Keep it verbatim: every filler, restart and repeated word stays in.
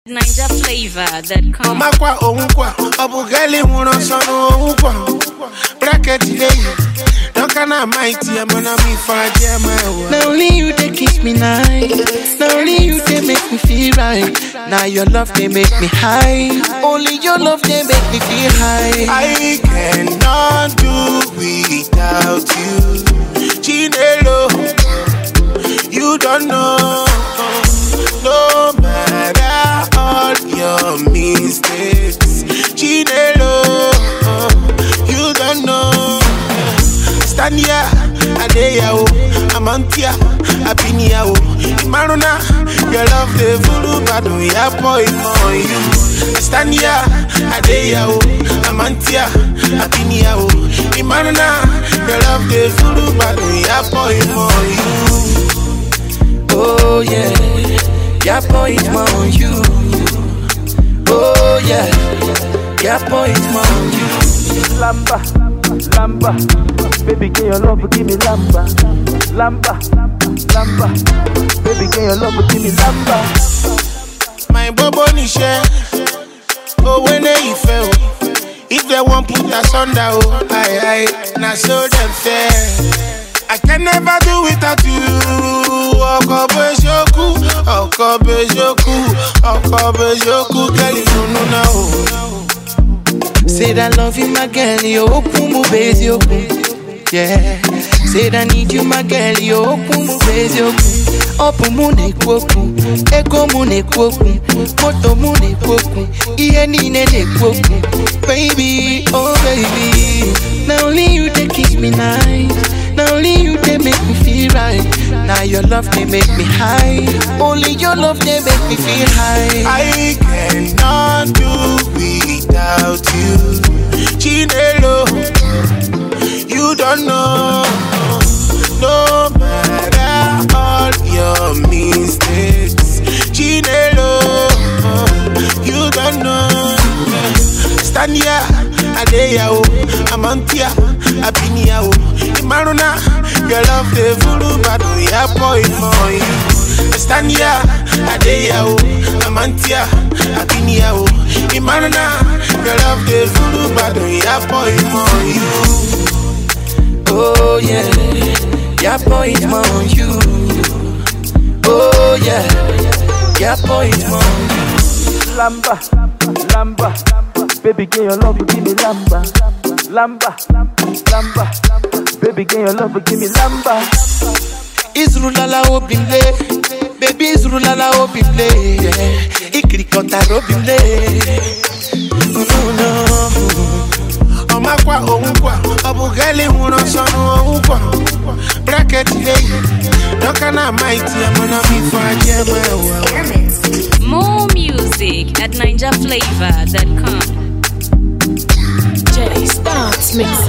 Ninja flavor that comes. Mama kwa onkwa, abugeli muno sonu onkwa. Bracket today, don't kana mighty, I'm gonna be far jama. Not only you they kiss me nice, not only you they make me feel right. Now your love they make me high. Only your love they make me feel high. I cannot do without you, Chinelo. You don't know, no matter all your mistakes, Chinelo. You don't know. Stand here, Adeya, Amantia, Apinia, Maruna. Your love the voodoo, but we are point for you. Stand here, Adeya, Amantia, Apinia, Maruna. Your love the voodoo, but we are point for you. Oh yeah, your boy is more on you. Oh yeah, your boy is more on you. Lamba, lamba, baby, can your love give me lamba? Lamba, lamba, baby, can your love give me lamba? My bobo ni share, oh when they fell, if they won't put us under, oh aye aye, now so them fair. I can never do without you. Oko bejoku, oko bejoku, oko bejoku, girl you know now. Said I love you, my girl, you open my base, you yeah. Said I need you, my girl, you open my base, you open mune kwoku, ego mune kwoku, moto mune kwoku, iye nine ne kwoku, baby, oh baby. Not only you they kiss me nice. Not only you they make me feel right. Now your love they make me high. Only your love they make me feel high. I cannot do without you, Chinelo. You don't know, no matter all your mistakes, Chinelo. You don't know. Stand here, Adeya, Amantia, Apinia, Maruna. Your love the voodoo, but we are point for you. Stand here, Adeya, Amantia, Apinia, Maruna. Your love the voodoo, but we are point for you. Oh yeah, your boy is more on you. Oh yeah, your boy is more on you. Lamba, lamba, baby, can your love give me lamba? Lamba, lamba, baby, can your love give me lamba? Izrulala obimle, baby Izrulala obimle, ikrikota robimle. Oh no, Omakwa onkwa, abugeli muno sonu onkwa. Bracket today, don't kana mighty, I'm gonna be far jama. More music at ninja flavor dot com. J Starts Mix.